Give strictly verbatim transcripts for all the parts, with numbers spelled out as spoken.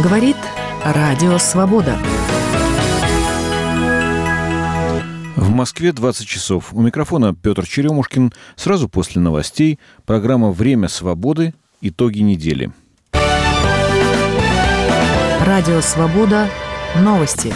Говорит Радио Свобода. В Москве двадцать часов. У микрофона Петр Черемушкин. Сразу после новостей программа «Время свободы. Итоги недели». Радио Свобода. Новости.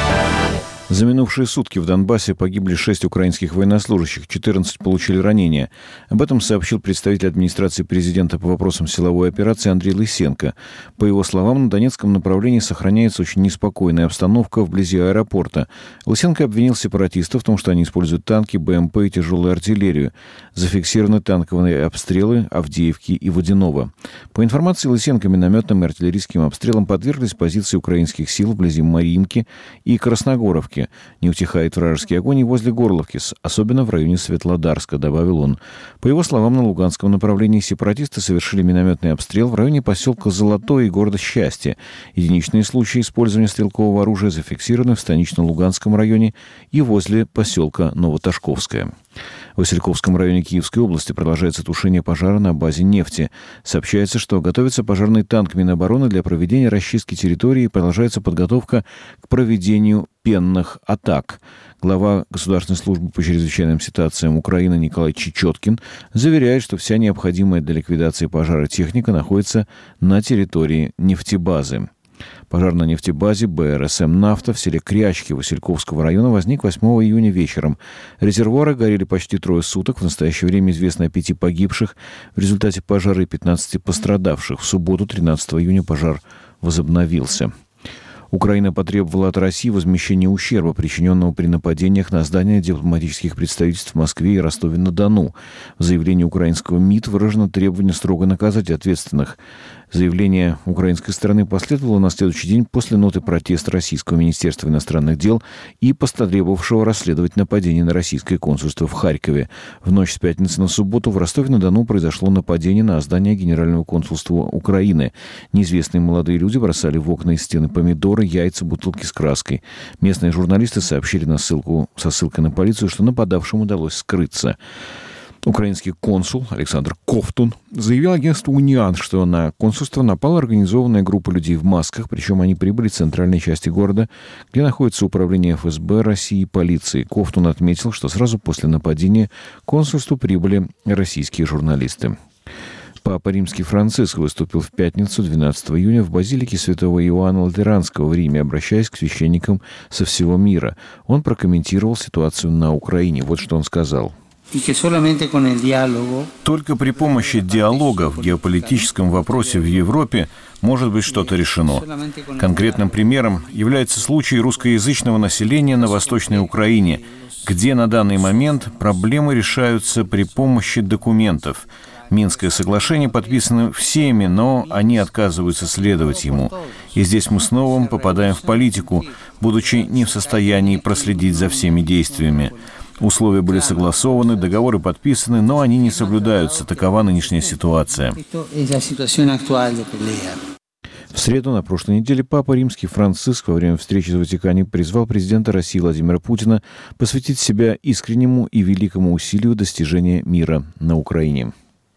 За минувшие сутки в Донбассе погибли шесть украинских военнослужащих, четырнадцать получили ранения. Об этом сообщил представитель администрации президента по вопросам силовой операции Андрей Лысенко. По его словам, на Донецком направлении сохраняется очень неспокойная обстановка вблизи аэропорта. Лысенко обвинил сепаратистов в том, что они используют танки, БМП и тяжелую артиллерию. Зафиксированы танковые обстрелы Авдеевки и Водяного. По информации Лысенко, минометным и артиллерийским обстрелам подверглись позиции украинских сил вблизи Марьинки и Красногоровки. Не утихает вражеский огонь и возле Горловки, особенно в районе Светлодарска, добавил он. По его словам, на Луганском направлении сепаратисты совершили минометный обстрел в районе поселка Золотое и города Счастье. Единичные случаи использования стрелкового оружия зафиксированы в станично-Луганском районе и возле поселка Новоташковское. В Васильковском районе Киевской области продолжается тушение пожара на базе нефти. Сообщается, что готовится пожарный танк Минобороны для проведения расчистки территории и продолжается подготовка к проведению пенных атак. Глава Государственной службы по чрезвычайным ситуациям Украины Николай Чечеткин заверяет, что вся необходимая для ликвидации пожара техника находится на территории нефтебазы. Пожар на нефтебазе БРСМ «Нафта» в селе Крячки Васильковского района возник восьмого июня вечером. Резервуары горели почти трое суток. В настоящее время известно о пяти погибших в результате пожара и пятнадцати пострадавших. В субботу, тринадцатого июня, пожар возобновился. Украина потребовала от России возмещения ущерба, причиненного при нападениях на здания дипломатических представительств в Москве и Ростове-на-Дону. В заявлении украинского МИД выражено требование строго наказать ответственных. Заявление украинской стороны последовало на следующий день после ноты протеста Российского министерства иностранных дел и потребовавшего расследовать нападение на российское консульство в Харькове. В ночь с пятницы на субботу в Ростове-на-Дону произошло нападение на здание Генерального консульства Украины. Неизвестные молодые люди бросали в окна и стены помидоры, яйца, бутылки с краской. Местные журналисты сообщили на ссылку, со ссылкой на полицию, что нападавшим удалось скрыться. Украинский консул Александр Ковтун заявил агентству «Униан», что на консульство напала организованная группа людей в масках, причем они прибыли в центральной части города, где находится управление эф эс бэ России и полиции. Ковтун отметил, что сразу после нападения к консульству прибыли российские журналисты. Папа Римский Франциск выступил в пятницу, двенадцатого июня, в базилике святого Иоанна Латеранского в Риме, обращаясь к священникам со всего мира. Он прокомментировал ситуацию на Украине. Вот что он сказал. Только при помощи диалога в геополитическом вопросе в Европе может быть что-то решено. Конкретным примером является случай русскоязычного населения на Восточной Украине, где на данный момент проблемы решаются при помощи документов. Минское соглашение подписано всеми, но они отказываются следовать ему. И здесь мы снова попадаем в политику, будучи не в состоянии проследить за всеми действиями. Условия были согласованы, договоры подписаны, но они не соблюдаются. Такова нынешняя ситуация. В среду на прошлой неделе Папа Римский Франциск во время встречи в Ватикане призвал президента России Владимира Путина посвятить себя искреннему и великому усилию достижения мира на Украине.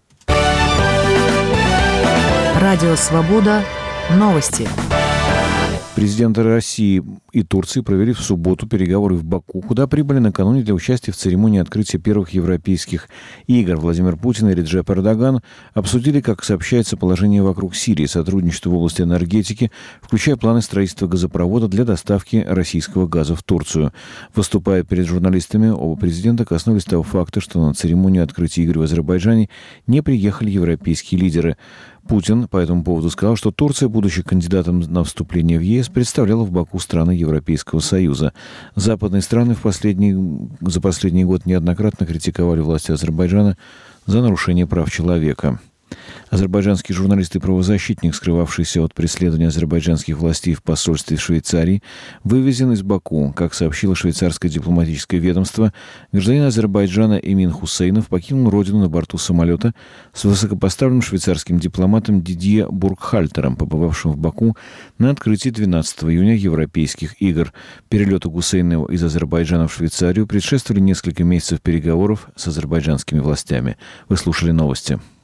Радио Свобода. Новости. Президенты России и Турции провели в субботу переговоры в Баку, куда прибыли накануне для участия в церемонии открытия первых европейских игр. Владимир Путин и Реджеп Эрдоган обсудили, как сообщается, положение вокруг Сирии, сотрудничество в области энергетики, включая планы строительства газопровода для доставки российского газа в Турцию. Выступая перед журналистами, оба президента коснулись того факта, что на церемонию открытия игр в Азербайджане не приехали европейские лидеры. Путин по этому поводу сказал, что Турция, будучи кандидатом на вступление в ЕС, представляла в Баку страны Европейского Союза. Западные страны в последний, за последний год неоднократно критиковали власти Азербайджана за нарушение прав человека. Азербайджанский журналист и правозащитник, скрывавшийся от преследования азербайджанских властей в посольстве Швейцарии, вывезен из Баку. Как сообщило швейцарское дипломатическое ведомство, гражданин Азербайджана Эмин Хусейнов покинул родину на борту самолета с высокопоставленным швейцарским дипломатом Дидье Бургхальтером, побывавшим в Баку на открытии двенадцатого июня Европейских игр. Перелету Хусейнова из Азербайджана в Швейцарию предшествовали несколько месяцев переговоров с азербайджанскими властями. Вы слушали новости.